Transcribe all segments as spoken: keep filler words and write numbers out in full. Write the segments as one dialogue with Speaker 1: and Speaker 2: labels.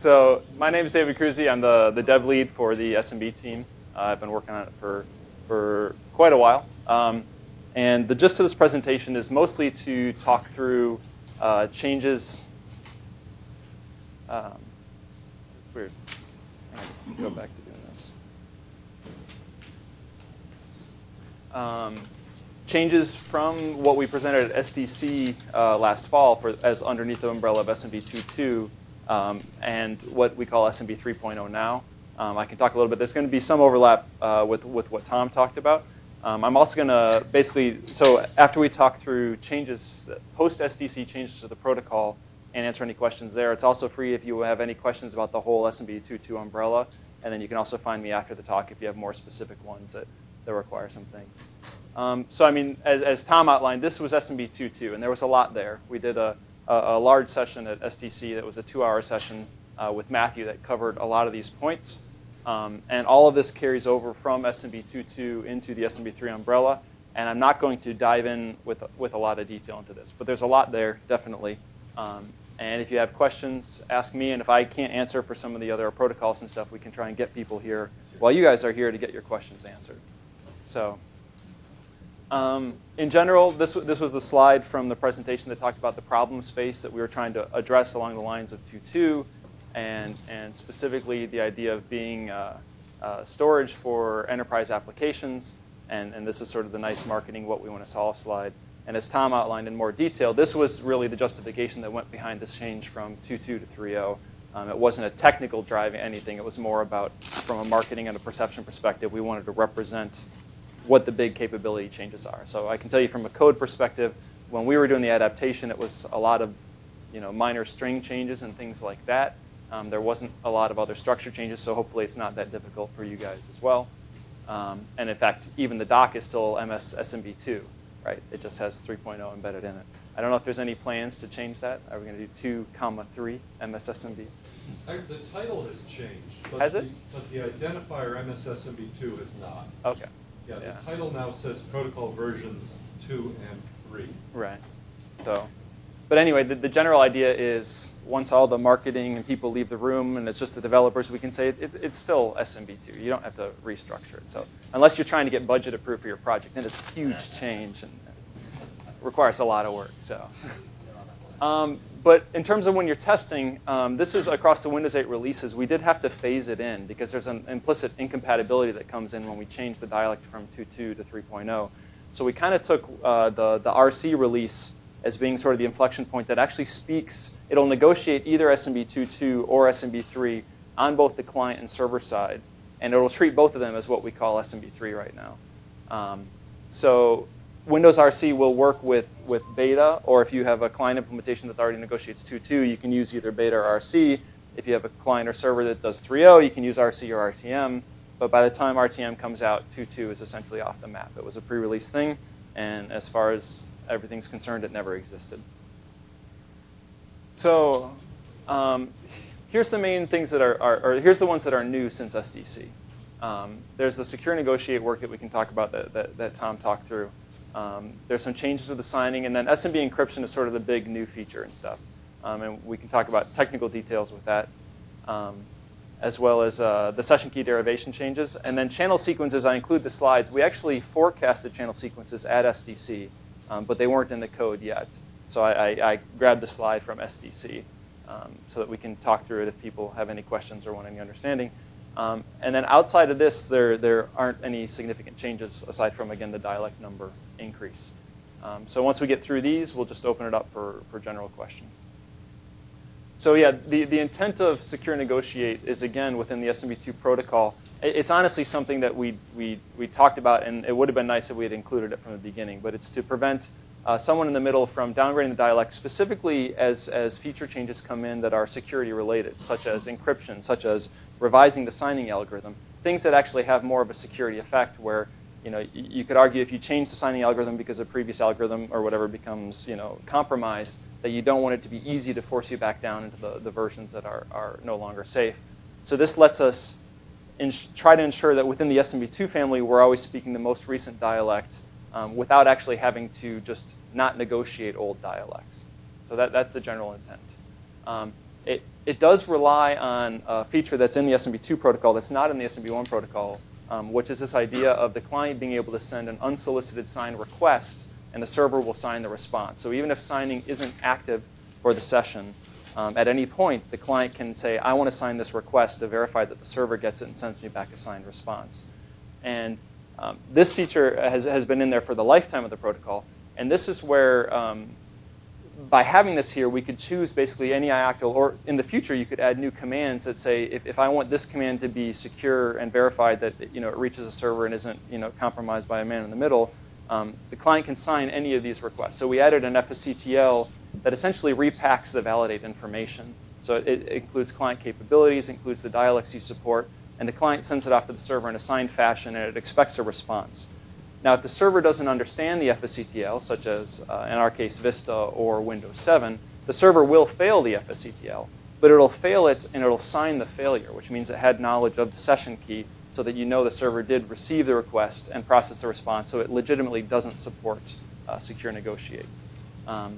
Speaker 1: So my name is David Cruzy. I'm the, the dev lead for the S M B team. Uh, I've been working on it for, for quite a while. Um, and the gist of this presentation is mostly to talk through uh, changes. Um, it's weird. I have to go back to doing this. Um, changes from what we presented at S D C uh, last fall for, as underneath the umbrella of S M B two point two um, and what we call S M B three point oh now. Um, I can talk a little bit. There's going to be some overlap uh, with, with what Tom talked about. Um, I'm also going to basically, so after we talk through changes, post-S D C changes to the protocol and answer any questions there, it's also free if you have any questions about the whole S M B two point two umbrella. And then you can also find me after the talk if you have more specific ones that, that require some things. Um, so I mean, as, as Tom outlined, this was S M B two point two, and there was a lot there. We did a, a, a large session at S D C that was a two-hour session uh, with Matthew that covered a lot of these points. Um, and all of this carries over from S M B two point two into the S M B three umbrella. And I'm not going to dive in with, with a lot of detail into this. But there's a lot there, definitely. Um, and if you have questions, ask me. And if I can't answer for some of the other protocols and stuff, we can try and get people here while you guys are here to get your questions answered. So um, in general, this, this was the slide from the presentation that talked about the problem space that we were trying to address along the lines of two point two. And, and specifically the idea of being uh, uh, storage for enterprise applications. And, and this is sort of the nice marketing what we want to solve slide. And as Tom outlined in more detail, this was really the justification that went behind this change from two point two to three point oh. Um, it wasn't a technical driving anything. It was more about, from a marketing and a perception perspective, we wanted to represent what the big capability changes are. So I can tell you from a code perspective, when we were doing the adaptation, it was a lot of you know, minor string changes and things like that. Um, there wasn't a lot of other structure changes, so hopefully it's not that difficult for you guys as well. Um, and in fact, even the doc is still M S S M B two, right? It just has three point oh embedded in it. I don't know if there's any plans to change that. Are we going to do two comma three M S S M B?
Speaker 2: The title has changed. But
Speaker 1: has
Speaker 2: the,
Speaker 1: it?
Speaker 2: But the identifier M S S M B two has not.
Speaker 1: Okay.
Speaker 2: Yeah, the
Speaker 1: yeah.
Speaker 2: title now says protocol versions two and three.
Speaker 1: Right. So, but anyway, the, the general idea is once all the marketing and people leave the room and it's just the developers, we can say it, it, it's still S M B two. You don't have to restructure it. So unless you're trying to get budget approved for your project, then it's a huge change and requires a lot of work. So, um, but in terms of when you're testing, um, this is across the Windows eight releases. We did have to phase it in because there's an implicit incompatibility that comes in when we change the dialect from two point two to three point oh. So we kind of took uh, the, the R C release as being sort of the inflection point that actually speaks. It'll negotiate either S M B two point two or S M B three on both the client and server side. And it'll treat both of them as what we call S M B three right now. Um, so Windows R C will work with, with beta, or if you have a client implementation that already negotiates two point two, you can use either beta or R C. If you have a client or server that does three point oh, you can use R C or R T M. But by the time R T M comes out, two point two is essentially off the map. It was a pre-release thing, and as far as everything's concerned, it never existed. So um, here's the main things that are, are, or here's the ones that are new since S D C. Um, there's the secure negotiate work that we can talk about that, that, that Tom talked through. Um, there's some changes to the signing, and then S M B encryption is sort of the big new feature and stuff. Um, and we can talk about technical details with that, um, as well as uh, the session key derivation changes. And then channel sequences, I include the slides. We actually forecasted channel sequences at S D C. Um, but they weren't in the code yet. So I, I, I grabbed the slide from S D C um, so that we can talk through it if people have any questions or want any understanding. Um, and then outside of this, there, there aren't any significant changes aside from, again, the dialect number increase. Um, so once we get through these, we'll just open it up for, for general questions. So yeah, the, the intent of secure negotiate is, again, within the S M B two protocol. It's honestly something that we, we, we talked about, and it would have been nice if we had included it from the beginning. But it's to prevent uh, someone in the middle from downgrading the dialect, specifically as, as feature changes come in that are security related, such as encryption, such as revising the signing algorithm, things that actually have more of a security effect where you know, you could argue if you change the signing algorithm because a previous algorithm or whatever becomes you know, compromised, that you don't want it to be easy to force you back down into the, the versions that are, are no longer safe. So this lets us try to ensure that within the S M B two family, we're always speaking the most recent dialect um, without actually having to just not negotiate old dialects. So that, that's the general intent. Um, it, it does rely on a feature that's in the S M B two protocol that's not in the S M B one protocol, um, which is this idea of the client being able to send an unsolicited sign request, and the server will sign the response. So even if signing isn't active for the session, um, at any point, the client can say, I want to sign this request to verify that the server gets it and sends me back a signed response. And um, this feature has, has been in there for the lifetime of the protocol. And this is where, um, by having this here, we could choose basically any I A C T L, or in the future, you could add new commands that say, if, if I want this command to be secure and verified that you know, it reaches a server and isn't you know, compromised by a man in the middle, um, the client can sign any of these requests. So we added an F S C T L that essentially repacks the validate information. So it, it includes client capabilities, includes the dialects you support, and the client sends it off to the server in a signed fashion, and it expects a response. Now, if the server doesn't understand the F S C T L, such as, uh, in our case, Vista or Windows seven, the server will fail the F S C T L, but it'll fail it and it'll sign the failure, which means it had knowledge of the session key so that you know the server did receive the request and process the response, so it legitimately doesn't support uh, secure negotiate. Um,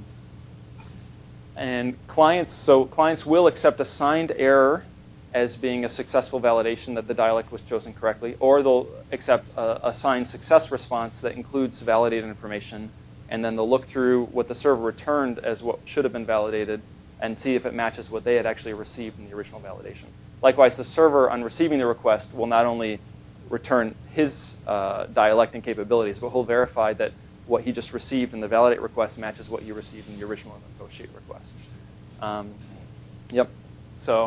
Speaker 1: and clients, so clients will accept a signed error as being a successful validation that the dialect was chosen correctly, or they'll accept a, a signed success response that includes validated information, and then they'll look through what the server returned as what should have been validated and see if it matches what they had actually received in the original validation. Likewise, the server, on receiving the request, will not only return his uh, dialect and capabilities, but he'll verify that what he just received in the validate request matches what you received in the original negotiate request. Um, yep. So.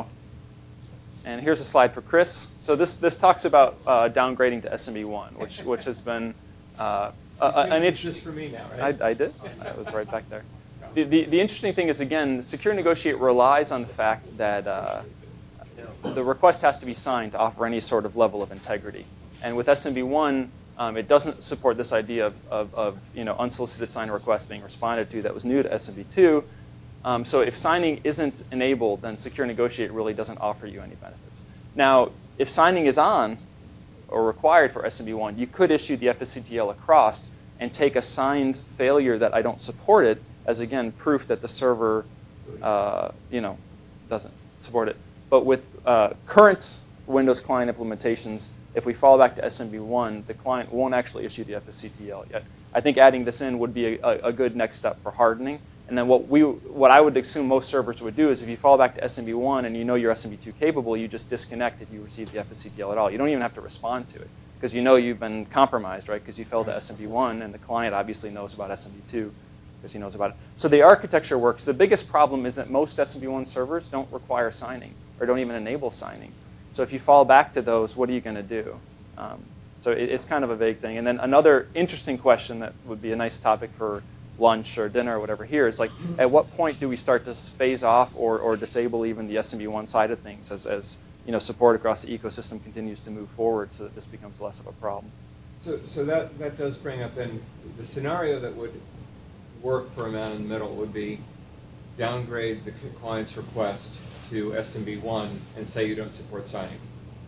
Speaker 1: And here's a slide for Chris. So this, this talks about uh, downgrading to S M B one, which, which has been uh, uh, an interesting.
Speaker 3: It's just for me now, right?
Speaker 1: I, I did. I was right back there. The, the, the interesting thing is, again, Secure Negotiate relies on the fact that uh, the request has to be signed to offer any sort of level of integrity. And with S M B one, um, it doesn't support this idea of, of, of you know, unsolicited sign requests being responded to that was new to S M B two. Um, so if signing isn't enabled, then Secure Negotiate really doesn't offer you any benefits. Now, if signing is on or required for S M B one, you could issue the F S C T L across and take a signed failure that I don't support it as, again, proof that the server uh, you know, doesn't support it. But with uh, current Windows client implementations, if we fall back to S M B one, the client won't actually issue the F S C T L yet. I think adding this in would be a, a good next step for hardening. And then what we, what I would assume most servers would do is if you fall back to S M B one and you know you're S M B two capable, you just disconnect if you receive the F S C T L at all. You don't even have to respond to it because you know you've been compromised, right? Because you fell to S M B one, and the client obviously knows about S M B two because he knows about it. So the architecture works. The biggest problem is that most S M B one servers don't require signing or don't even enable signing. So if you fall back to those, what are you going to do? Um, so it, it's kind of a vague thing. And then another interesting question that would be a nice topic for lunch or dinner or whatever here is like, at what point do we start to phase off or, or disable even the S M B one side of things as, as you know, support across the ecosystem continues to move forward so that this becomes less of a problem?
Speaker 3: So, so that, that does bring up then the scenario that would work for a man in the middle would be downgrade the client's request to S M B one and say you don't support signing.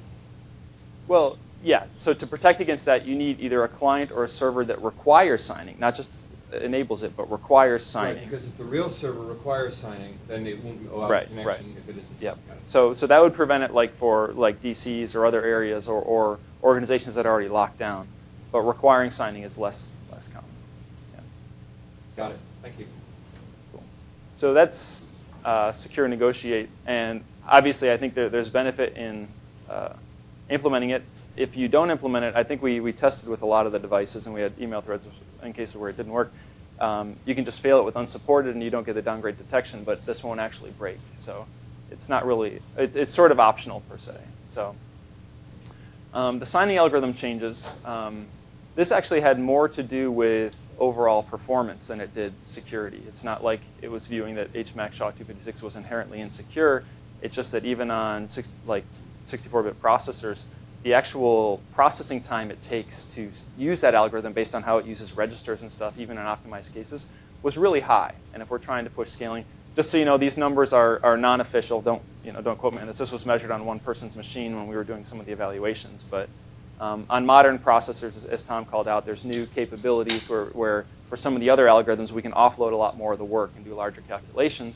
Speaker 1: Well, yeah. So to protect against that, you need either a client or a server that requires signing, not just enables it, but requires signing.
Speaker 3: Right, because if the real server requires signing, then it won't allow
Speaker 1: right,
Speaker 3: connection
Speaker 1: right.
Speaker 3: if it isn't.
Speaker 1: Yep. So, so that would prevent it, like for like D Cs or other areas or, or organizations that are already locked down. But requiring signing is less less common. Yeah.
Speaker 3: Got it. Thank you.
Speaker 1: Cool. So that's uh, Secure Negotiate, and obviously I think that there's benefit in uh, implementing it. If you don't implement it, I think we, we tested with a lot of the devices, and we had email threads in cases where it didn't work. Um, you can just fail it with unsupported, and you don't get the downgrade detection, but this won't actually break. So it's not really, it, it's sort of optional per se. So um, the signing algorithm changes. Um, this actually had more to do with overall performance than it did security. It's not like it was viewing that H M A C S H A two fifty-six was inherently insecure. It's just that even on six, like sixty-four bit processors, the actual processing time it takes to use that algorithm based on how it uses registers and stuff, even in optimized cases, was really high. And if we're trying to push scaling, just so you know, these numbers are, are non-official. Don't, you know, don't quote me on this. This was measured on one person's machine when we were doing some of the evaluations. But um, on modern processors, as, as Tom called out, there's new capabilities where, where for some of the other algorithms, we can offload a lot more of the work and do larger calculations.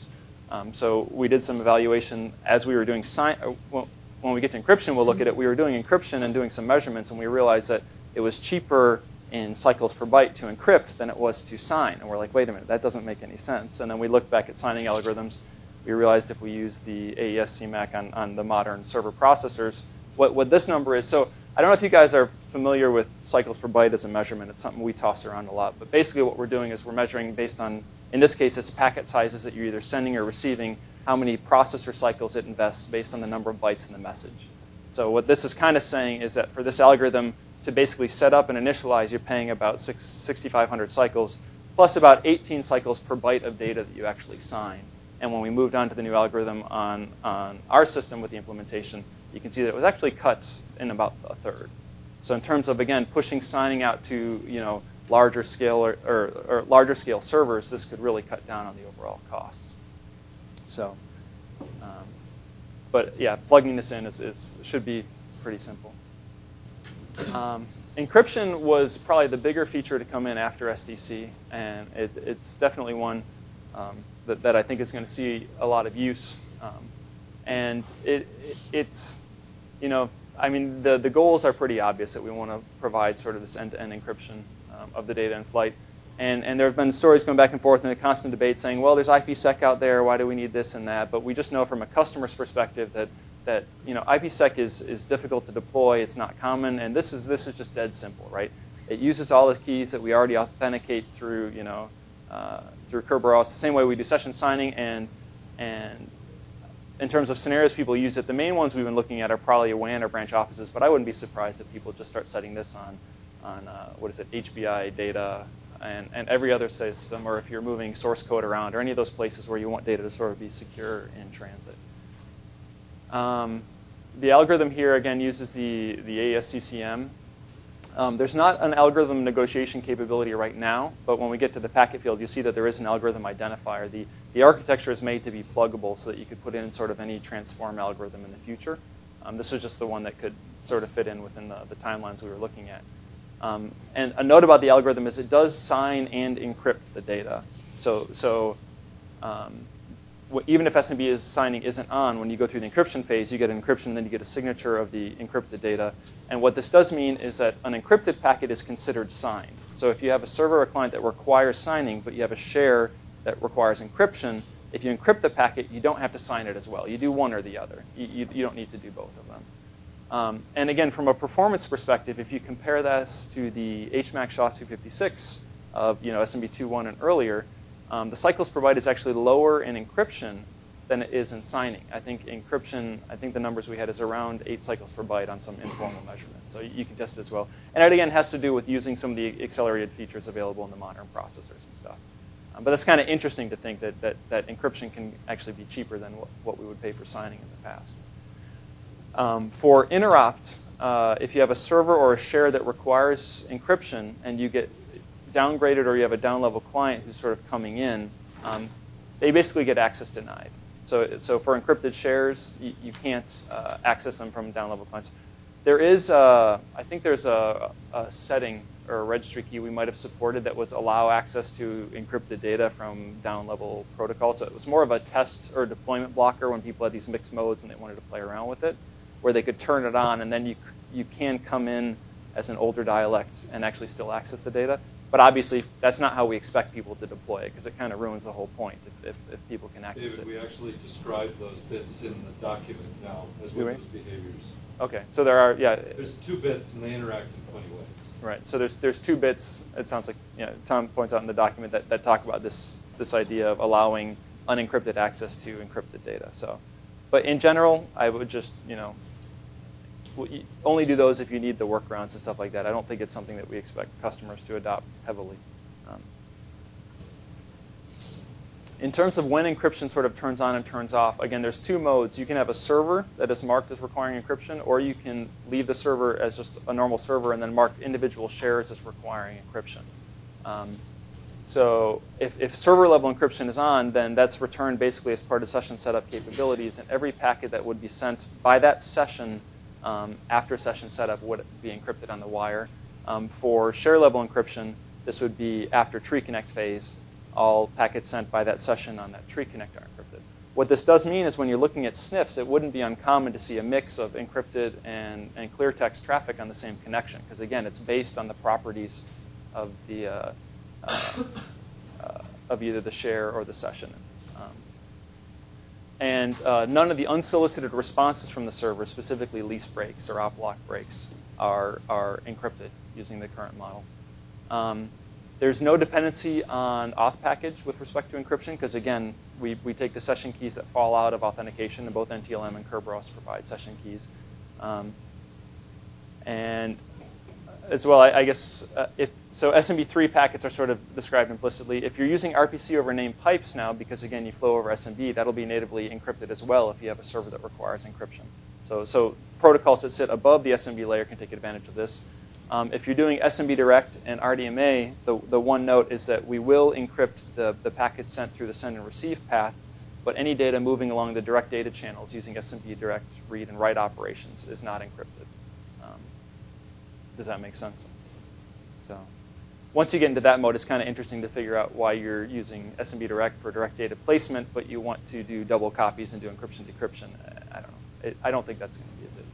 Speaker 1: Um, so we did some evaluation as we were doing sign. Uh, well, when we get to encryption, we'll look at it. We were doing encryption and doing some measurements, and we realized that it was cheaper in cycles per byte to encrypt than it was to sign. And we're like, wait a minute, that doesn't make any sense. And then we looked back at signing algorithms. We realized if we use the A E S C MAC on, on the modern server processors, what, what this number is. So I don't know if you guys are familiar with cycles per byte as a measurement. It's something we toss around a lot. But basically what we're doing is we're measuring based on, in this case, it's packet sizes that you're either sending or receiving, how many processor cycles it invests based on the number of bytes in the message. So what this is kind of saying is that for this algorithm to basically set up and initialize, you're paying about six thousand five hundred cycles, plus about eighteen cycles per byte of data that you actually sign. And when we moved on to the new algorithm on, on our system with the implementation, you can see that it was actually cut in about a third. So in terms of, again, pushing signing out to you know, larger scale or, or, or larger scale servers, this could really cut down on the overall costs. So, um, but yeah, plugging this in is, is, should be pretty simple. Um, encryption was probably the bigger feature to come in after S D C, and it, it's definitely one um, that, that I think is going to see a lot of use. Um, and it, it, it's, you know, I mean, the, the goals are pretty obvious that we want to provide sort of this end-to-end encryption um, of the data in flight. And, and there have been stories going back and forth in a constant debate saying, well, there's IPsec out there. Why do we need this and that? But we just know from a customer's perspective that, that you know, IPsec is, is difficult to deploy. It's not common. And this is, this is just dead simple, right? It uses all the keys that we already authenticate through, you know, uh, through Kerberos, the same way we do session signing. And, and in terms of scenarios people use it, the main ones we've been looking at are probably W A N or branch offices. But I wouldn't be surprised if people just start setting this on, on uh, what is it, H B I data, And, and every other system, or if you're moving source code around, or any of those places where you want data to sort of be secure in transit. Um, the algorithm here, again, uses the, the A E S C C M. Um, there's not an algorithm negotiation capability right now, but when we get to the packet field, you see that there is an algorithm identifier. The, the architecture is made to be pluggable so that you could put in sort of any transform algorithm in the future. Um, this was just the one that could sort of fit in within the, the timelines we were looking at. Um, and a note about the algorithm is it does sign and encrypt the data. So, so um, even if S M B is signing isn't on, when you go through the encryption phase, you get an encryption, and then you get a signature of the encrypted data. And what this does mean is that an encrypted packet is considered signed. So if you have a server or client that requires signing, but you have a share that requires encryption, if you encrypt the packet, you don't have to sign it as well. You do one or the other. You, you, you don't need to do both of them. Um, and again, from a performance perspective, if you compare this to the H MAC S H A two fifty-six of you know, S M B two point one and earlier, um, the cycles per byte is actually lower in encryption than it is in signing. I think encryption, I think the numbers we had is around eight cycles per byte on some informal measurement. So you can test it as well. And that, again, has to do with using some of the accelerated features available in the modern processors and stuff. Um, but it's kind of interesting to think that, that, that encryption can actually be cheaper than what, what we would pay for signing in the past. Um, for interopt, uh, if you have a server or a share that requires encryption and you get downgraded or you have a down-level client who's sort of coming in, um, they basically get access denied. So, so for encrypted shares, you, you can't uh, access them from down-level clients. There is, uh, I think there's a, a setting or a registry key we might have supported that was allow access to encrypted data from down-level protocols. So it was more of a test or deployment blocker when people had these mixed modes and they wanted to play around with it, where they could turn it on, and then you, you can come in as an older dialect and actually still access the data. But obviously, that's not how we expect people to deploy it, because it kind of ruins the whole point if, if, if people can access
Speaker 2: David,
Speaker 1: it.
Speaker 2: we actually describe those bits in the document now as
Speaker 1: Do we?
Speaker 2: Windows behaviors.
Speaker 1: Okay, so there are, yeah.
Speaker 2: There's two bits, and they interact in twenty ways.
Speaker 1: Right, so there's, there's two bits, it sounds like, you know, Tom points out in the document that, that talk about this, this idea of allowing unencrypted access to encrypted data. So, but in general, I would just, you know, only do those if you need the workarounds and stuff like that. I don't think it's something that we expect customers to adopt heavily. Um, in terms of when encryption sort of turns on and turns off, again, there's two modes. You can have a server that is marked as requiring encryption, or you can leave the server as just a normal server and then mark individual shares as requiring encryption. Um, so if, if server level encryption is on, then that's returned basically as part of session setup capabilities, and every packet that would be sent by that session Um, after session setup would be encrypted on the wire. Um, for share level encryption, this would be after tree connect phase. All packets sent by that session on that tree connect are encrypted. What this does mean is when you're looking at sniffs, it wouldn't be uncommon to see a mix of encrypted and, and clear text traffic on the same connection, because again, it's based on the properties of the uh, uh, uh, of either the share or the session. Um, and uh, none of the unsolicited responses from the server, specifically lease breaks or op block breaks, are are encrypted using the current model. Um, There's no dependency on auth package with respect to encryption, because again, we, we take the session keys that fall out of authentication, and both N T L M and Kerberos provide session keys. Um, and as well, I, I guess, uh, if so S M B three packets are sort of described implicitly. If you're using R P C over named pipes now, because again, you flow over S M B, that'll be natively encrypted as well if you have a server that requires encryption. So, so protocols that sit above the S M B layer can take advantage of this. Um, if you're doing S M B direct and R D M A, the, the one note is that we will encrypt the, the packets sent through the send and receive path, but any data moving along the direct data channels using S M B direct read and write operations is not encrypted. Um, does that make sense? So once you get into that mode, it's kind of interesting to figure out why you're using S M B direct for direct data placement, but you want to do double copies and do encryption decryption. I don't know. It, I don't think that's going to be a bit.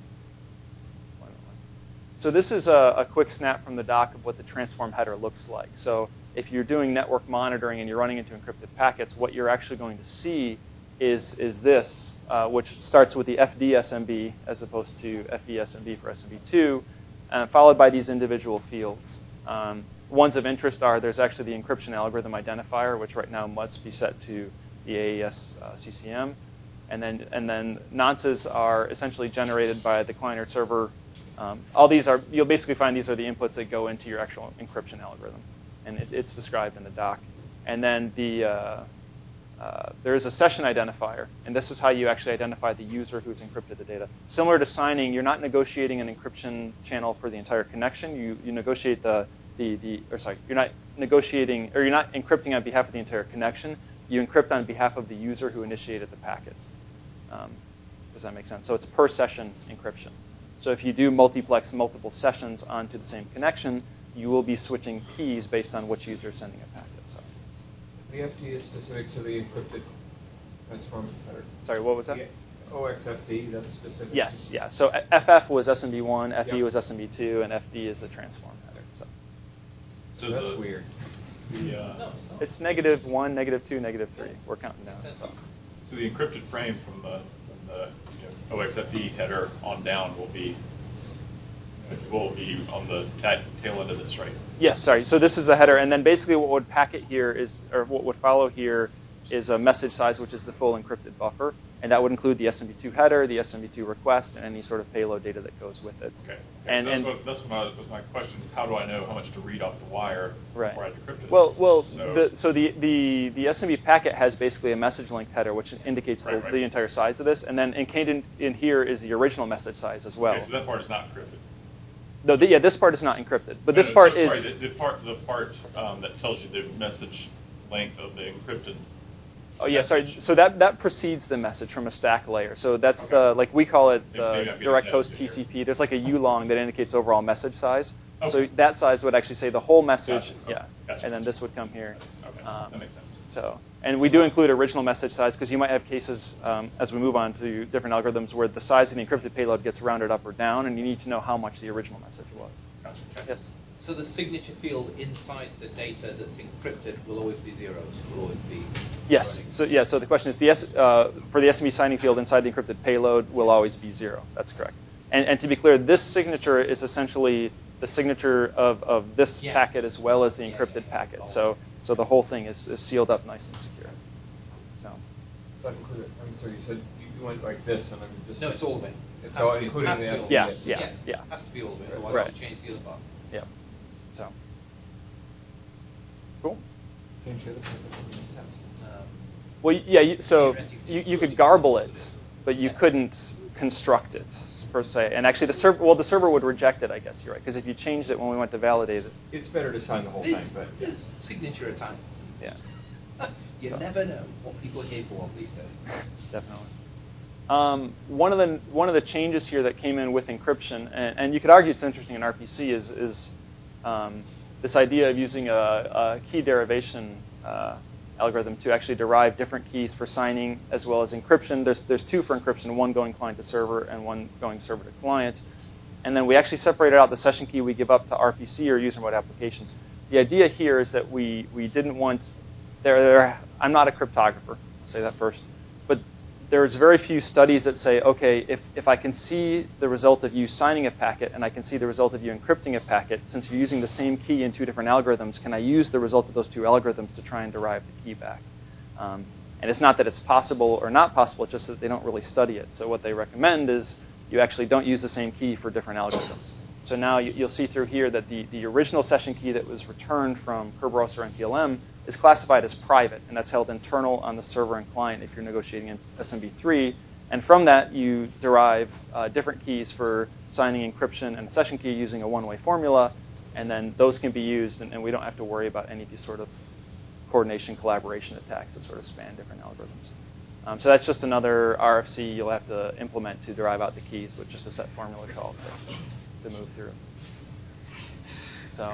Speaker 1: So this is a, a quick snap from the doc of what the transform header looks like. So if you're doing network monitoring and you're running into encrypted packets, what you're actually going to see is, is this, uh, which starts with the F D S M B as opposed to F E S M B for S M B two, uh, followed by these individual fields. Um, ones of interest are there's actually the encryption algorithm identifier, which right now must be set to the A E S uh, C C M. And then, and then nonces are essentially generated by the client or server. Um, all these are, you'll basically find these are the inputs that go into your actual encryption algorithm. And it, it's described in the doc. And then the, uh, uh, there is a session identifier. And this is how you actually identify the user who's encrypted the data. Similar to signing, you're not negotiating an encryption channel for the entire connection. You, you negotiate the, the, the, or sorry, you're not negotiating, or you're not encrypting on behalf of the entire connection. You encrypt on behalf of the user who initiated the packets. Um, does that make sense? So it's per session encryption. So if you do multiplex multiple sessions onto the same connection, you will be switching keys based on which user is sending a packet. So.
Speaker 3: The F D is specific to the encrypted transform header.
Speaker 1: Sorry, what was that?
Speaker 3: The O X F D, that's specific.
Speaker 1: Yes, yeah. So F F was S M B one, F E
Speaker 3: Yep.
Speaker 1: was S M B two, and F D is the transform header. So,
Speaker 3: So that's the, weird.
Speaker 4: The, uh,
Speaker 5: No, it's not.
Speaker 1: it's negative one, negative two, negative three. We're counting down.
Speaker 5: Makes sense.
Speaker 1: So.
Speaker 4: so the encrypted frame from the, from the you know, O X F D header on down will be will be on the ta tail end of this, right?
Speaker 1: Yes, sorry. So this is the header, and then basically what would packet here is, or what would follow here is a message size, which is the full encrypted buffer, and that would include the S M B two header, the S M B two request, and any sort of payload data that goes with it.
Speaker 4: Okay. okay.
Speaker 1: And,
Speaker 4: that's
Speaker 1: and
Speaker 4: what that's what my, was my question is how do I know how much to read off the wire
Speaker 1: right.
Speaker 4: before I decrypt it?
Speaker 1: Well, well,
Speaker 4: so,
Speaker 1: the, so the, the the S M B packet has basically a message length header, which indicates
Speaker 4: right,
Speaker 1: the,
Speaker 4: right.
Speaker 1: the entire size of this, and then encoded in, in here is the original message size as well.
Speaker 4: okay, so that part is not encrypted.
Speaker 1: No, the, yeah, this part is not encrypted, but this
Speaker 4: No, no,
Speaker 1: part
Speaker 4: so-
Speaker 1: is.
Speaker 4: Sorry, the, the part the part um, that tells you the message length of the encrypted.
Speaker 1: Oh yeah, sorry.
Speaker 4: message.
Speaker 1: So that that precedes the message from a stack layer. So that's
Speaker 4: Okay.
Speaker 1: the like we call it
Speaker 4: Maybe- maybe
Speaker 1: the
Speaker 4: I'm getting
Speaker 1: direct
Speaker 4: that
Speaker 1: host
Speaker 4: in
Speaker 1: T
Speaker 4: here.
Speaker 1: C P. There's like a U long that indicates overall message size. So
Speaker 4: Okay.
Speaker 1: that size would actually say the whole message.
Speaker 4: Gotcha. Okay.
Speaker 1: Yeah.
Speaker 4: Gotcha.
Speaker 1: And then this would come here.
Speaker 4: Okay,
Speaker 1: Um,
Speaker 4: that makes sense.
Speaker 1: So, and we do include original message size because you might have cases um, as we move on to different algorithms where the size of the encrypted payload gets rounded up or down, and you need to know how much the original message was.
Speaker 4: Gotcha. Okay.
Speaker 1: Yes.
Speaker 5: So the signature field inside the data that's encrypted will always be zeros. Will always be.
Speaker 1: Yes.
Speaker 5: running.
Speaker 1: So yeah. So the question is the S, uh, for the S M B signing field inside the encrypted payload will always be zero. That's correct. And, and to be clear, this signature is essentially the signature of, of this
Speaker 5: Yeah.
Speaker 1: packet as well as the
Speaker 5: Yeah,
Speaker 1: encrypted
Speaker 5: yeah.
Speaker 1: packet. So so the whole thing is, is sealed up nice and secure. So
Speaker 3: That included, I'm sorry, you said you you went like this, and I'm just.
Speaker 5: No, it's all of it.
Speaker 3: It's
Speaker 5: Has
Speaker 3: all
Speaker 5: to be-
Speaker 3: including
Speaker 5: has
Speaker 3: the
Speaker 5: to be
Speaker 3: F
Speaker 5: all
Speaker 3: D
Speaker 5: of
Speaker 3: S.
Speaker 5: it.
Speaker 1: Yeah, yeah.
Speaker 5: Has to be all of it. Otherwise,
Speaker 1: Right.
Speaker 5: I'll change the other part.
Speaker 1: yeah. So cool.
Speaker 3: Change the other part, that doesn't make sense.
Speaker 5: Um,
Speaker 1: Well, yeah. You, so
Speaker 5: Theoretically,
Speaker 1: you, you
Speaker 5: you
Speaker 1: could
Speaker 5: could
Speaker 1: garble
Speaker 5: include
Speaker 1: it,
Speaker 5: it.
Speaker 1: but you
Speaker 5: Yeah.
Speaker 1: couldn't construct it per se. And actually, the server well the server would reject it. I guess you're right because if you changed it when we went to validate it,
Speaker 3: It's better to sign the whole
Speaker 5: This,
Speaker 3: thing, but.
Speaker 5: this signature at times.
Speaker 1: yeah.
Speaker 5: You
Speaker 1: So.
Speaker 5: never know what people are capable of these days.
Speaker 1: Definitely. Um, one of the one of the changes here that came in with encryption, and, and you could argue it's interesting in R P C, is is um, this idea of using a, a key derivation uh, algorithm to actually derive different keys for signing as well as encryption. There's, there's two for encryption, one going client to server and one going server to client. And then we actually separated out the session key we give up to R P C or user mode applications. The idea here is that we, we didn't want, there, there, I'm not a cryptographer, I'll say that first, but there's very few studies that say, okay, if, if I can see the result of you signing a packet and I can see the result of you encrypting a packet, since you're using the same key in two different algorithms, can I use the result of those two algorithms to try and derive the key back? Um, and it's not that it's possible or not possible, it's just that they don't really study it. So what they recommend is you actually don't use the same key for different algorithms. So now you, you'll see through here that the, the original session key that was returned from Kerberos or N P L M is classified as private, and that's held internal on the server and client if you're negotiating in S M B three. And from that, you derive uh, different keys for signing encryption and a session key using a one-way formula, and then those can be used, and, and we don't have to worry about any of these sort of coordination collaboration attacks that sort of span different algorithms. Um, so that's just another R F C you'll have to implement to derive out the keys with just a set formula call to, to move through. So,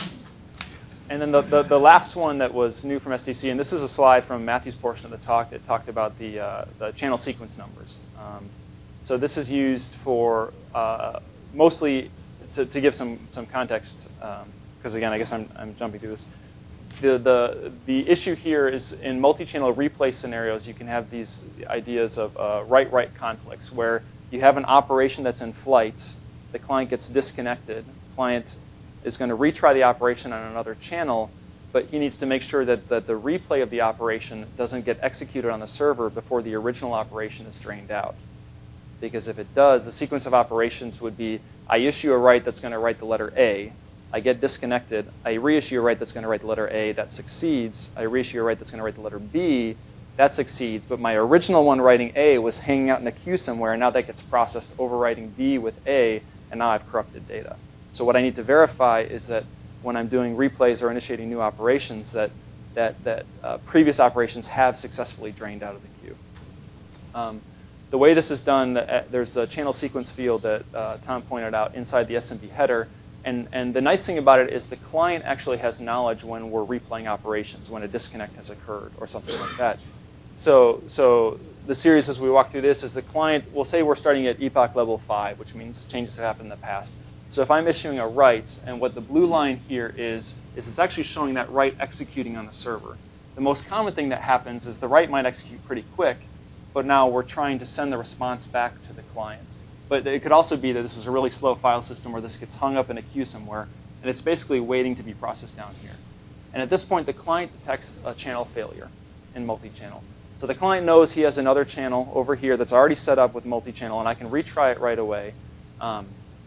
Speaker 1: and then the, the, the last one that was new from S D C, and this is a slide from Matthew's portion of the talk that talked about the, uh, the channel sequence numbers. Um, so this is used for uh, mostly to, to give some, some context, because um, again, I guess I'm, I'm jumping through this. The, the, the issue here is in multi-channel replay scenarios, you can have these ideas of uh, write-write conflicts where you have an operation that's in flight, the client gets disconnected, the client is going to retry the operation on another channel, but he needs to make sure that, that the replay of the operation doesn't get executed on the server before the original operation is drained out. Because if it does, the sequence of operations would be, I issue a write that's going to write the letter A, I get disconnected, I reissue a write that's going to write the letter A, that succeeds. I reissue a write that's going to write the letter B, that succeeds. But my original one writing A was hanging out in a queue somewhere, and now that gets processed overwriting B with A, and now I've corrupted data. So what I need to verify is that when I'm doing replays or initiating new operations, that, that, that uh, previous operations have successfully drained out of the queue. Um, the way this is done, uh, there's a channel sequence field that uh, Tom pointed out inside the S M B header. And, and the nice thing about it is the client actually has knowledge when we're replaying operations, when a disconnect has occurred or something like that. So, so the series as we walk through this is the client, we'll say we're starting at epoch level five, which means changes have happened in the past. So if I'm issuing a write, and what the blue line here is, is it's actually showing that write executing on the server. The most common thing that happens is the write might execute pretty quick, but now we're trying to send the response back to the client. But it could also be that this is a really slow file system where this gets hung up in a queue somewhere, and it's basically waiting to be processed down here. And at this point, the client detects a channel failure in multi-channel. So the client knows he has another channel over here that's already set up with multi-channel, and I can retry it right away. Um,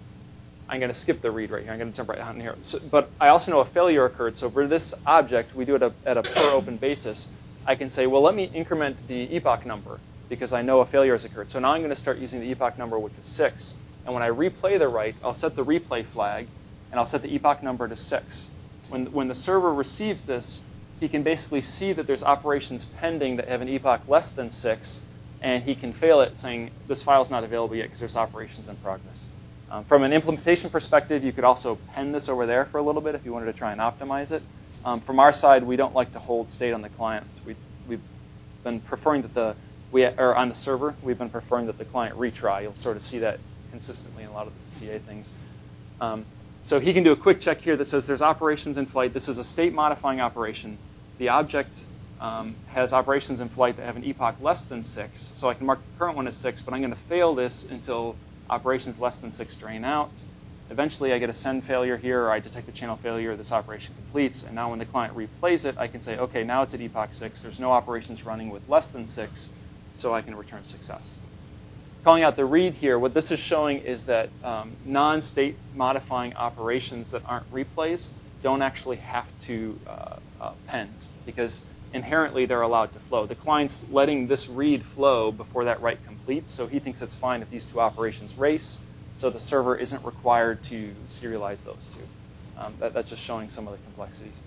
Speaker 1: I'm going to skip the read right here. I'm going to jump right down here. So, but I also know a failure occurred. So for this object, we do it at a, at a per open basis. I can say, well, let me increment the epoch number, because I know a failure has occurred. So now I'm going to start using the epoch number, which is six. And when I replay the write, I'll set the replay flag, and I'll set the epoch number to six. When, when the server receives this, he can basically see that there's operations pending that have an epoch less than six, and he can fail it saying, this file is not available yet because there's operations in progress. Um, from an implementation perspective, you could also pen this over there for a little bit if you wanted to try and optimize it. Um, from our side, we don't like to hold state on the client. We, we've been preferring that the We, or on the server, we've been preferring that the client retry. You'll sort of see that consistently in a lot of the C C A things. Um, so he can do a quick check here that says there's operations in flight. This is a state-modifying operation. The object um, has operations in flight that have an epoch less than six. So I can mark the current one as six, but I'm going to fail this until operations less than six drain out. Eventually, I get a send failure here, or I detect a channel failure. This operation completes. And now when the client replays it, I can say, OK, now it's at epoch six. There's no operations running with less than six. So I can return success. Calling out the read here, what this is showing is that um, non-state modifying operations that aren't replays don't actually have to uh, uh, pend, because inherently they're allowed to flow. The client's letting this read flow before that write completes, so he thinks it's fine if these two operations race, so the server isn't required to serialize those two. Um, that, that's just showing some of the complexities.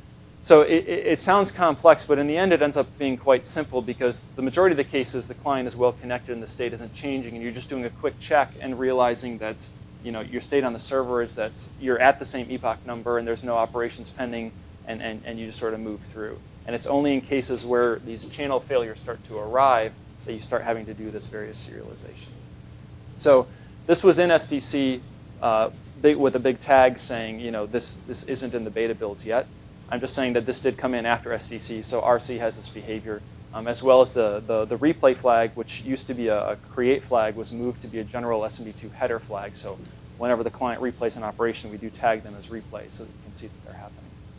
Speaker 1: So it, it, it sounds complex, but in the end, it ends up being quite simple, because the majority of the cases, the client is well connected and the state isn't changing, and you're just doing a quick check and realizing that, you know, your state on the server is that you're at the same epoch number and there's no operations pending, and, and, and you just sort of move through. And it's only in cases where these channel failures start to arrive that you start having to do this various serialization. So this was in S D C uh, big, with a big tag saying, you know, this, this isn't in the beta builds yet. I'm just saying that this did come in after S D C, so R C has this behavior, um, as well as the, the, the replay flag, which used to be a, a create flag, was moved to be a general S M B two header flag. So whenever the client replays an operation, we do tag them as replay so that you can see that they're happening.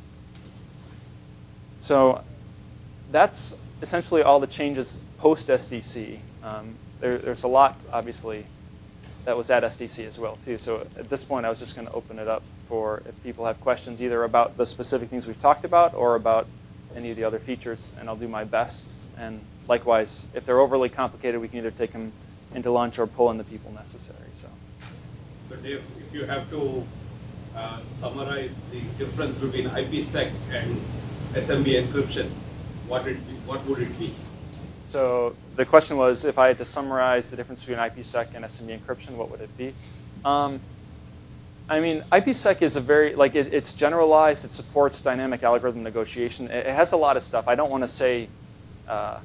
Speaker 1: So that's essentially all the changes post-S D C. Um, there, there's a lot, obviously, that was at S D C as well, too. So at this point, I was just going to open it up for if people have questions either about the specific things we've talked about or about any of the other features, and I'll do my best. And likewise, if they're overly complicated, we can either take them into lunch or pull in the people necessary. So,
Speaker 6: So Dave, if you have to uh, summarize the difference between IPsec and S M B encryption, what it be, what would it be?
Speaker 1: so the question was, if I had to summarize the difference between IPsec and S M B encryption, what would it be? Um, I mean, IPsec is a very, like, it, it's generalized. It supports dynamic algorithm negotiation. It, it has a lot of stuff. I don't want to say uh,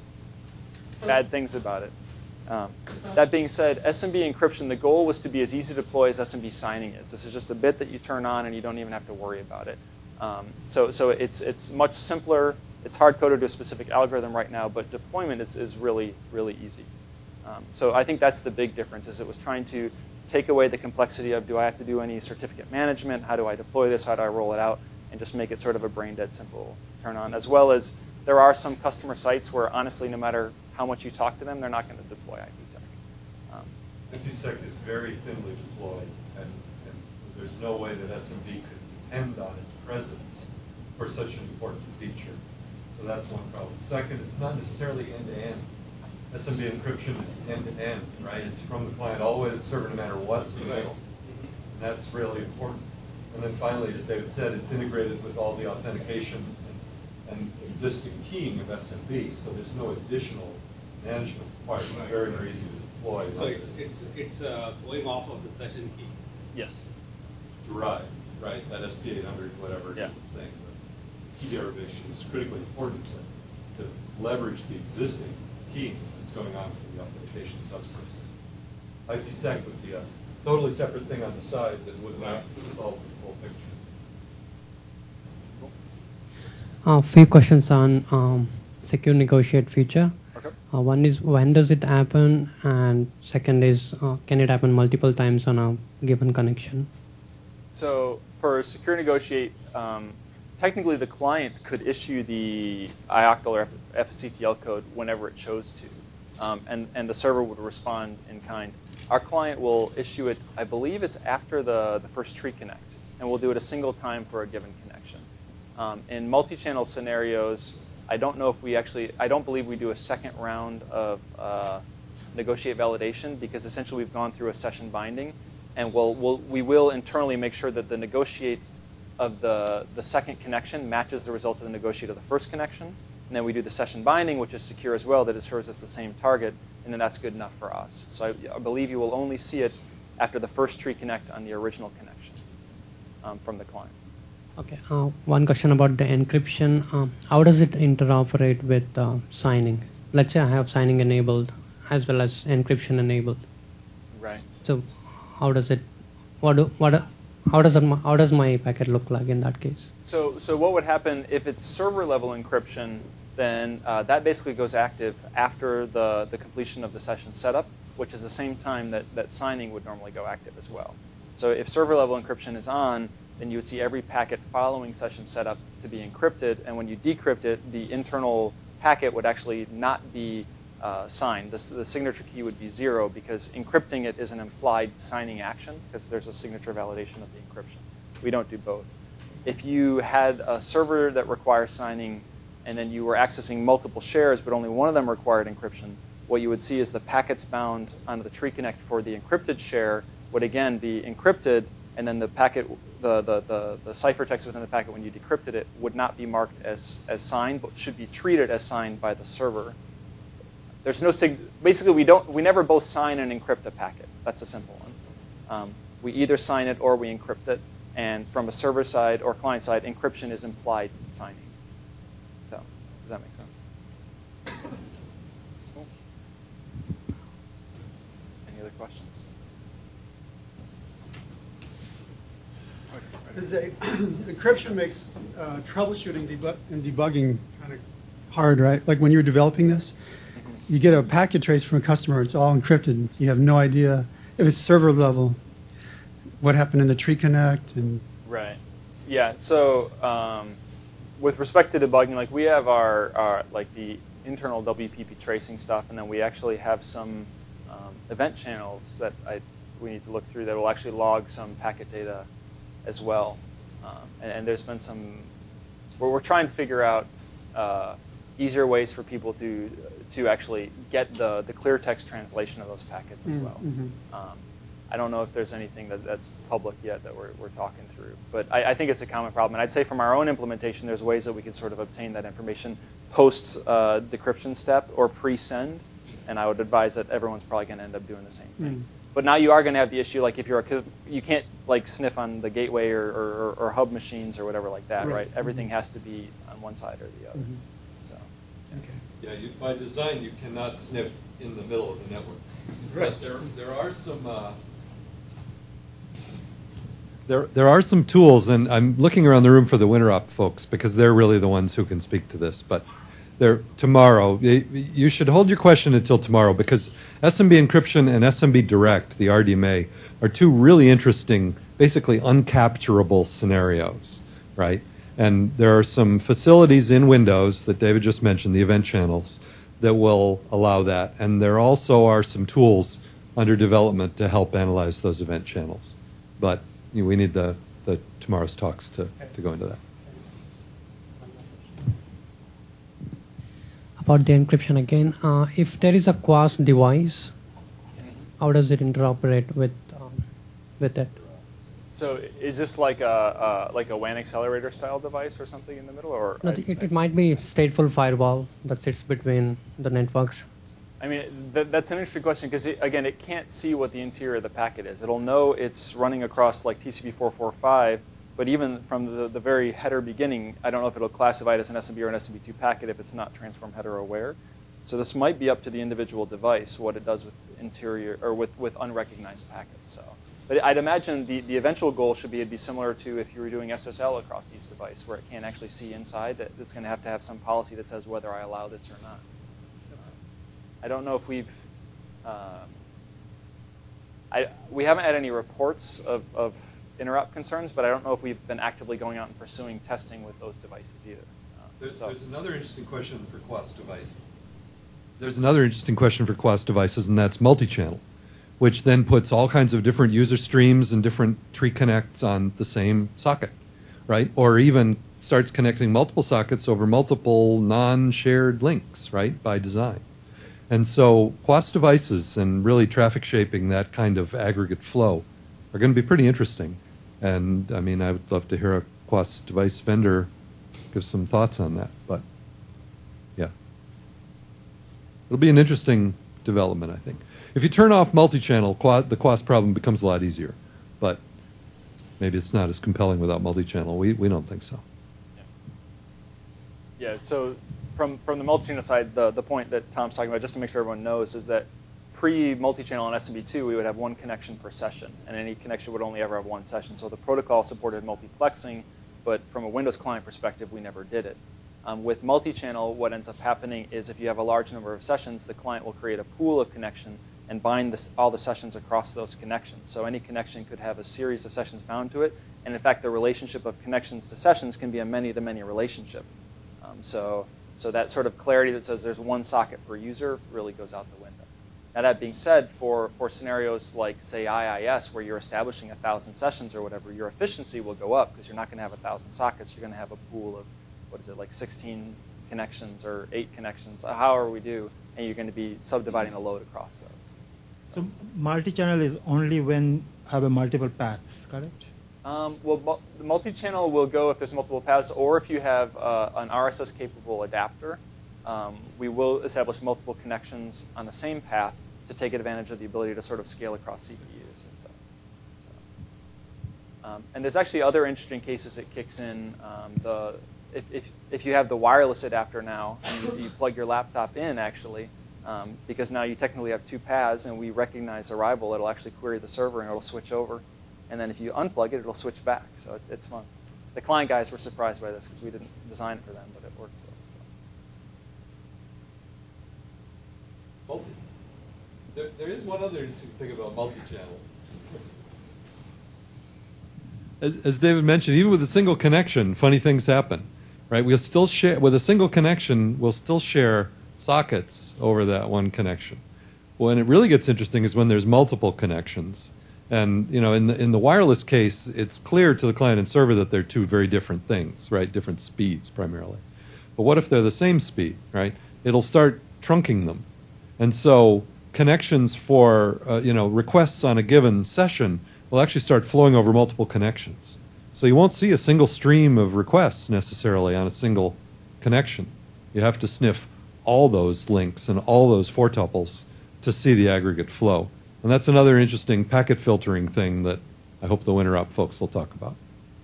Speaker 1: bad things about it. Um, that being said, S M B encryption, the goal was to be as easy to deploy as S M B signing is. This is just a bit that you turn on, and you don't even have to worry about it. Um, so so it's, it's much simpler. It's hard-coded to a specific algorithm right now, but deployment is, is really, really easy. Um, so I think that's the big difference, is it was trying to take away the complexity of, do I have to do any certificate management? How do I deploy this? How do I roll it out? And just make it sort of a brain-dead simple turn on. As well as there are some customer sites where, honestly, no matter how much you talk to them, they're not going to deploy IPsec. Um,
Speaker 2: IPsec is very thinly deployed, and, and there's no way that S M B could depend on its presence for such an important feature. So that's one problem. Second, it's not necessarily end-to-end. S M B encryption is end-to-end, right? It's from the client all the way to the server, no matter what's in the middle. And that's really important. And then finally, as David said, it's integrated with all the authentication and, and existing keying of S M B, so there's no additional management required. It's very, very easy to deploy.
Speaker 6: So it's it's it's uh, going off of the session key,
Speaker 1: yes.
Speaker 2: Derived, right? That S P eight hundred, whatever it
Speaker 1: Yeah.
Speaker 2: is thing. Key derivation is critically important to, to leverage the existing keying that's going on for the authentication subsystem. IPsec would be a totally separate thing on the side that would not solve the full picture.
Speaker 7: A few questions on um, secure negotiate feature.
Speaker 1: Okay.
Speaker 7: Uh, one is, when does it happen? And second is, uh, can it happen multiple times on a given connection?
Speaker 1: So for secure negotiate, um, technically the client could issue the I O C T L or F S C T L code whenever it chose to, um, and, and the server would respond in kind. Our client will issue it, I believe it's after the, the first tree connect, and we'll do it a single time for a given connection. Um, in multi-channel scenarios, I don't know if we actually, I don't believe we do a second round of uh, negotiate validation, because essentially we've gone through a session binding, and we'll, we'll, we will internally make sure that the negotiate of the, the second connection matches the result of the negotiate of the first connection. And then we do the session binding, which is secure as well, that assures us the same target, and then that's good enough for us. So I, I believe you will only see it after the first tree connect on the original connection um, from the client.
Speaker 7: Okay. Uh, one question about the encryption. Um, how does it interoperate with uh, signing? Let's say I have signing enabled as well as encryption enabled.
Speaker 1: Right.
Speaker 7: So how does it? What do, what? How does it, how does my packet look like in that case?
Speaker 1: So, so what would happen if it's server level encryption? Then uh, that basically goes active after the, the completion of the session setup, which is the same time that, that signing would normally go active as well. So if server level encryption is on, then you would see every packet following session setup to be encrypted, and when you decrypt it, the internal packet would actually not be uh, signed. The, the signature key would be zero, because encrypting it is an implied signing action, because there's a signature validation of the encryption. We don't do both. If you had a server that requires signing, and then you were accessing multiple shares, but only one of them required encryption, what you would see is the packets bound onto the tree connect for the encrypted share would again be encrypted, and then the packet, the, the, the, the ciphertext within the packet when you decrypted it would not be marked as, as signed, but should be treated as signed by the server. There's no sig basically we don't we never both sign and encrypt a packet. That's a simple one. Um, we either sign it or we encrypt it, and from a server side or client side, encryption is implied signing. So Does that make sense? Cool. Any other questions?
Speaker 8: Is a, encryption makes uh, troubleshooting debu and debugging kind of hard, right? Like when you're developing this, you get a packet trace from a customer, it's all encrypted. You have no idea if it's server level, what happened in the tree connect and
Speaker 1: Right. Yeah. So um, with respect to debugging, like we have our, our like the internal W P P tracing stuff, and then we actually have some um, event channels that I we need to look through that will actually log some packet data as well. Um, and, and there's been some where we're trying to figure out uh, easier ways for people to to actually get the the clear text translation of those packets as well.
Speaker 8: Mm-hmm.
Speaker 1: Um, I don't know if there's anything that, that's public yet that we're, we're talking through. But I, I think it's a common problem. And I'd say from our own implementation, there's ways that we can sort of obtain that information post-decryption uh, step or pre-send. And I would advise that everyone's probably going to end up doing the same thing.
Speaker 8: Mm.
Speaker 1: But now you are going to have the issue, like if you're a, you can't like sniff on the gateway or, or, or hub machines or whatever like that, right?
Speaker 8: Right.
Speaker 1: Everything
Speaker 8: Mm-hmm.
Speaker 1: has to be on one side or the other.
Speaker 8: Mhm.
Speaker 1: So.
Speaker 8: Okay.
Speaker 2: Yeah, you, by design, you cannot sniff in the middle of the network.
Speaker 8: Right.
Speaker 2: But there, there are some, uh, there, there are some tools, and I'm looking around the room for the WinterOp folks because they're really the ones who can speak to this. But there, tomorrow, y- you should hold your question until tomorrow because S M B encryption and S M B direct, the R D M A, are two really interesting, basically uncapturable scenarios, right? And there are some facilities in Windows that David just mentioned, the event channels, that will allow that. And there also are some tools under development to help analyze those event channels. But you know, we need the, the tomorrow's talks to, to go into that.
Speaker 7: About the encryption again, uh, if there is a Quast device, how does it interoperate with um, with it?
Speaker 1: So is this like a uh, like a W A N accelerator style device or something in the middle, or
Speaker 7: No,
Speaker 1: I-
Speaker 7: it, it might be stateful firewall that sits between the networks.
Speaker 1: I mean, th that's an interesting question because, again, it can't see what the interior of the packet is. It'll know it's running across like T C P four forty-five, but even from the, the very header beginning, I don't know if it'll classify it as an S M B or an S M B two packet if it's not transform header aware. So this might be up to the individual device what it does with interior or with, with unrecognized packets. So, but I'd imagine the, the eventual goal should be it'd be similar to if you were doing S S L across each device, where it can't actually see inside. That it's going to have to have some policy that says whether I allow this or not. I don't know if we've, um, I, we haven't had any reports of, of interrupt concerns, but I don't know if we've been actively going out and pursuing testing with those devices either. Um,
Speaker 2: There's,
Speaker 1: so-
Speaker 2: there's another interesting question for Quast devices. There's another interesting question for Quast devices, and that's multi-channel, which then puts all kinds of different user streams and different tree connects on the same socket, right? Or even starts connecting multiple sockets over multiple non-shared links, right, by design. And so Quast devices and really traffic shaping that kind of aggregate flow are going to be pretty interesting. And I mean, I would love to hear a Quast device vendor give some thoughts on that. But yeah, it'll be an interesting development, I think. If you turn off multi-channel, Quast, the Quast problem becomes a lot easier. But maybe it's not as compelling without multi-channel. We, we don't think so.
Speaker 1: Yeah, so from, from the multi-channel side, the, the point that Tom's talking about, just to make sure everyone knows, is that pre-multi-channel on S M B two, we would have one connection per session, and any connection would only ever have one session. So the protocol supported multiplexing, but from a Windows client perspective, we never did it. Um, with multi-channel, what ends up happening is if you have a large number of sessions, the client will create a pool of connection and bind this, all the sessions across those connections. So any connection could have a series of sessions bound to it, and in fact, the relationship of connections to sessions can be a many-to-many relationship. Um, so, so that sort of clarity that says there's one socket per user really goes out the window. Now that being said, for, for scenarios like, say, I I S, where you're establishing a thousand sessions or whatever, your efficiency will go up because you're not going to have a thousand sockets. You're going to have a pool of, what is it, like sixteen connections or eight connections, however we do, and you're going to be subdividing the load across those.
Speaker 9: So multi-channel is only when have a multiple paths, correct?
Speaker 1: Um, well, mu the multi-channel will go if there's multiple paths, or if you have uh, an R S S-capable adapter. Um, we will establish multiple connections on the same path to take advantage of the ability to sort of scale across C P Us and stuff. So, um, and there's actually other interesting cases it kicks in. Um, the if, if, if you have the wireless adapter now, and you, you plug your laptop in, actually, um, because now you technically have two paths, and we recognize arrival, it'll actually query the server, and it'll switch over. And then if you unplug it, it'll switch back. So it, it's fun. The client guys were surprised by this because we didn't design it for them, but it worked for them. So.
Speaker 2: Multi. There, there is one other interesting thing about multi-channel. As, as David mentioned, even with a single connection, funny things happen, right? We'll still share, with a single connection, we'll still share sockets over that one connection. When it really gets interesting is when there's multiple connections. And, you know, in the, in the wireless case, it's clear to the client and server that they're two very different things, right? Different speeds, primarily. But what if they're the same speed, right? It'll start trunking them. And so connections for, uh, you know, requests on a given session will actually start flowing over multiple connections. So you won't see a single stream of requests necessarily on a single connection. You have to sniff all those links and all those four tuples to see the aggregate flow. And that's another interesting packet filtering thing that I hope the WinterOp folks will talk about.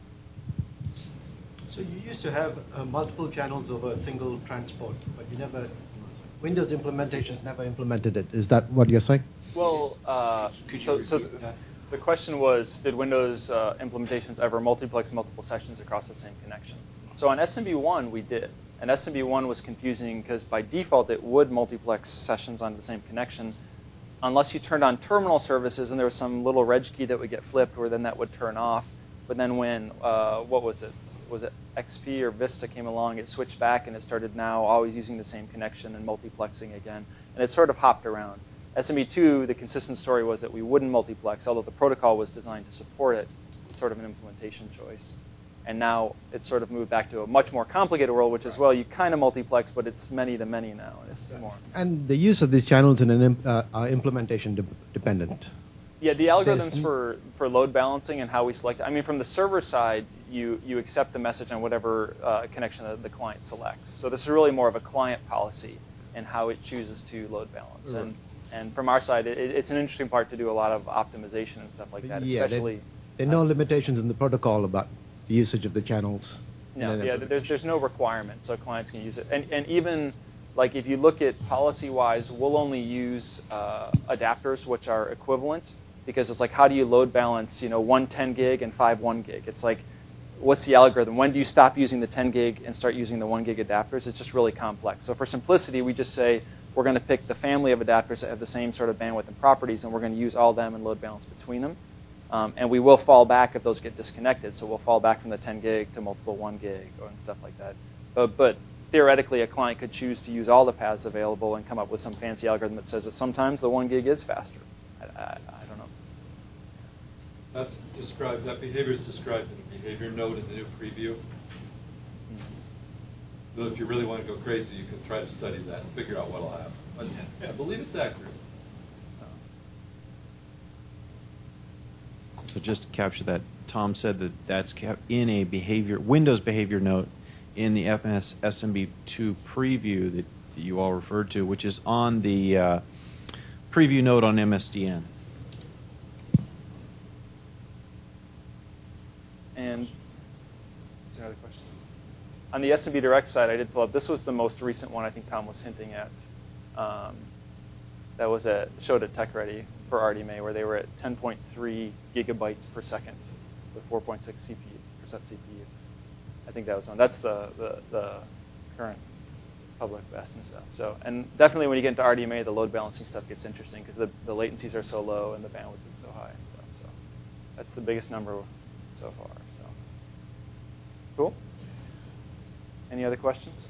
Speaker 10: So you used to have uh, multiple channels over a single transport, but you never, Windows implementations never implemented it. Is that what you're saying?
Speaker 1: Well, uh, so, so the question was, did Windows uh, implementations ever multiplex multiple sessions across the same connection? So on S M B one, we did. And S M B one was confusing because by default, it would multiplex sessions on the same connection unless you turned on terminal services and there was some little reg key that would get flipped where then that would turn off. But then when, uh, what was it? Was it X P or Vista came along, it switched back and it started now always using the same connection and multiplexing again. And it sort of hopped around. S M B two, the consistent story was that we wouldn't multiplex, although the protocol was designed to support it. It's sort of an implementation choice. And now it's sort of moved back to a much more complicated world, which is, well, you kind of multiplex, but it's many to many now. And it's more.
Speaker 10: And the use of these channels in an imp, uh, are implementation de dependent.
Speaker 1: Yeah, the algorithms for, for load balancing and how we select. I mean, from the server side, you, you accept the message on whatever uh, connection that the client selects. So this is really more of a client policy and how it chooses to load balance.
Speaker 10: Right.
Speaker 1: And, and from our side, it, it's an interesting part to do a lot of optimization and stuff like that,
Speaker 10: Yeah,
Speaker 1: especially.
Speaker 10: there are no limitations in the protocol about the usage of the channels.
Speaker 1: No, yeah, there's, there's no requirement, so clients can use it. And, and even, like, if you look at policy-wise, we'll only use uh, adapters which are equivalent, because it's like, how do you load balance, you know, one ten gig and five one gig? It's like, what's the algorithm? When do you stop using the ten gig and start using the one gig adapters? It's just really complex. So for simplicity, we just say, we're going to pick the family of adapters that have the same sort of bandwidth and properties, and we're going to use all of them and load balance between them. Um, and we will fall back if those get disconnected. So we'll fall back from the ten gig to multiple one gig or and stuff like that. But, but theoretically, a client could choose to use all the paths available and come up with some fancy algorithm that says that sometimes the one gig is faster. I, I, I don't know.
Speaker 2: That's described, that behavior is described in the behavior node in the new preview. But if you really want to go crazy, you can try to study that and figure out what'll happen. But yeah, I believe it's accurate.
Speaker 11: So just to capture that, Tom said that that's kept in a behavior, Windows behavior note in the F M S S M B two preview that, that you all referred to, which is on the uh, preview note on M S D N.
Speaker 1: And is there another question? On the S M B Direct side, I did pull up, this was the most recent one I think Tom was hinting at. Um, that was at, showed at TechReady for R D M A, where they were at ten point three gigabytes per second with four point six C P U, percent C P U. I think that was one. That's the, the, the current public best and stuff. So, and definitely when you get into R D M A, the load balancing stuff gets interesting because the, the latencies are so low and the bandwidth is so high. So, so that's the biggest number so far. So, cool. Any other questions?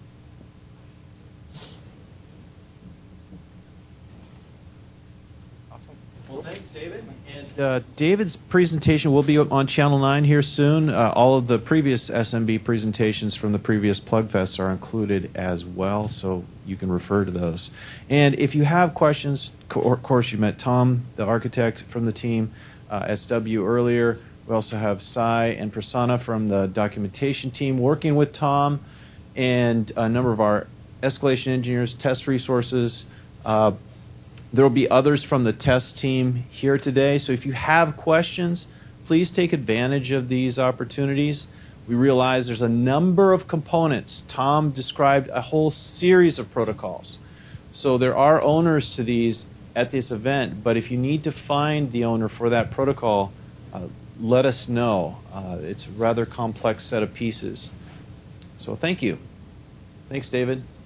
Speaker 11: Well, thanks, David. And uh, David's presentation will be on Channel nine here soon. Uh, all of the previous S M B presentations from the previous Plugfests are included as well, so you can refer to those. And if you have questions, of course, you met Tom, the architect from the team, uh, S W earlier. We also have Sai and Prasanna from the documentation team working with Tom, and a number of our escalation engineers, test resources. Uh, There will be others from the test team here today. So if you have questions, please take advantage of these opportunities. We realize there's a number of components. Tom described a whole series of protocols. So there are owners to these at this event, but if you need to find the owner for that protocol, uh, let us know. Uh, it's a rather complex set of pieces. So thank you. Thanks, David.